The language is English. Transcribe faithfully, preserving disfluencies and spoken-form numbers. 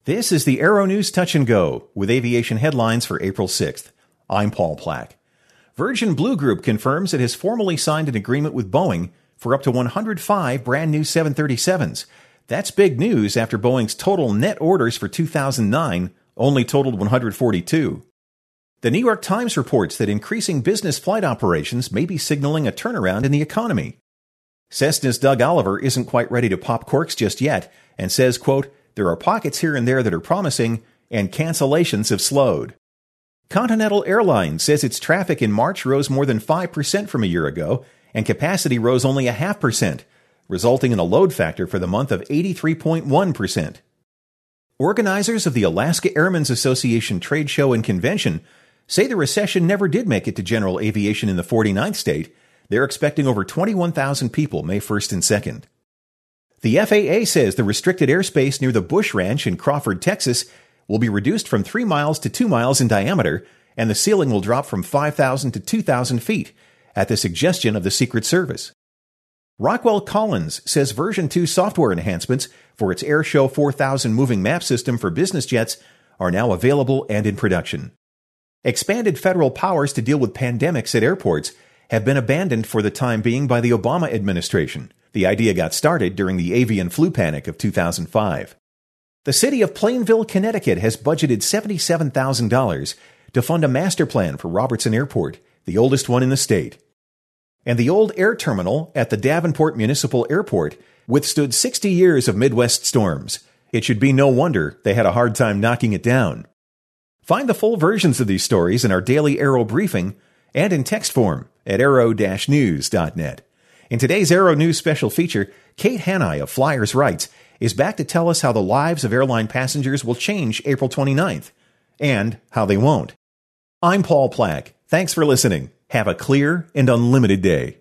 This is the Aero News Touch and Go with aviation headlines for April sixth. I'm Paul Plack. Virgin Blue Group confirms it has formally signed an agreement with Boeing for up to one hundred five brand new seven thirty-sevens. That's big news after Boeing's total net orders for two thousand nine only totaled one hundred forty-two. The New York Times reports that increasing business flight operations may be signaling a turnaround in the economy. Cessna's Doug Oliver isn't quite ready to pop corks just yet and says, quote, "There are pockets here and there that are promising, and cancellations have slowed." Continental Airlines says its traffic in March rose more than five percent from a year ago, and capacity rose only a half percent, resulting in a load factor for the month of eighty-three point one percent. Organizers of the Alaska Airmen's Association trade show and convention say the recession never did make it to general aviation in the forty-ninth state. They're expecting over twenty-one thousand people May first and second. The F A A says the restricted airspace near the Bush Ranch in Crawford, Texas, will be reduced from three miles to two miles in diameter, and the ceiling will drop from five thousand to two thousand feet, at the suggestion of the Secret Service. Rockwell Collins says version two software enhancements for its Airshow four thousand moving map system for business jets are now available and in production. Expanded federal powers to deal with pandemics at airports have been abandoned for the time being by the Obama administration. The idea got started during the avian flu panic of two thousand five. The city of Plainville, Connecticut has budgeted seventy-seven thousand dollars to fund a master plan for Robertson Airport, the oldest one in the state. And the old air terminal at the Davenport Municipal Airport withstood sixty years of Midwest storms. It should be no wonder they had a hard time knocking it down. Find the full versions of these stories in our daily Aero briefing and in text form at aero dash news dot net. In today's Aero News special feature, Kate Hanai of Flyers Rights is back to tell us how the lives of airline passengers will change April twenty-ninth, and how they won't. I'm Paul Plack. Thanks for listening. Have a clear and unlimited day.